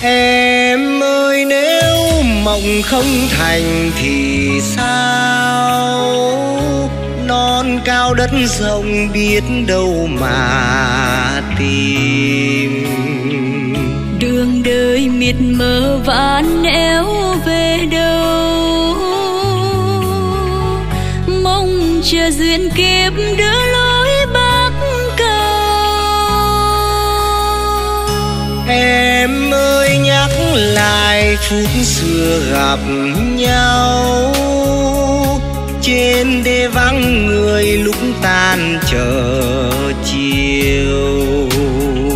Em ơi nếu mộng không thành thì sao, non cao đất rộng biết đâu mà tìm. Đường đời miệt mờ vạn nẻo về đâu, mong chờ duyên kiếp đưa lối bắc cầu. Em ơi nhắc lại phút xưa gặp nhau, trên đê vắng người lúc tan chờ chiều.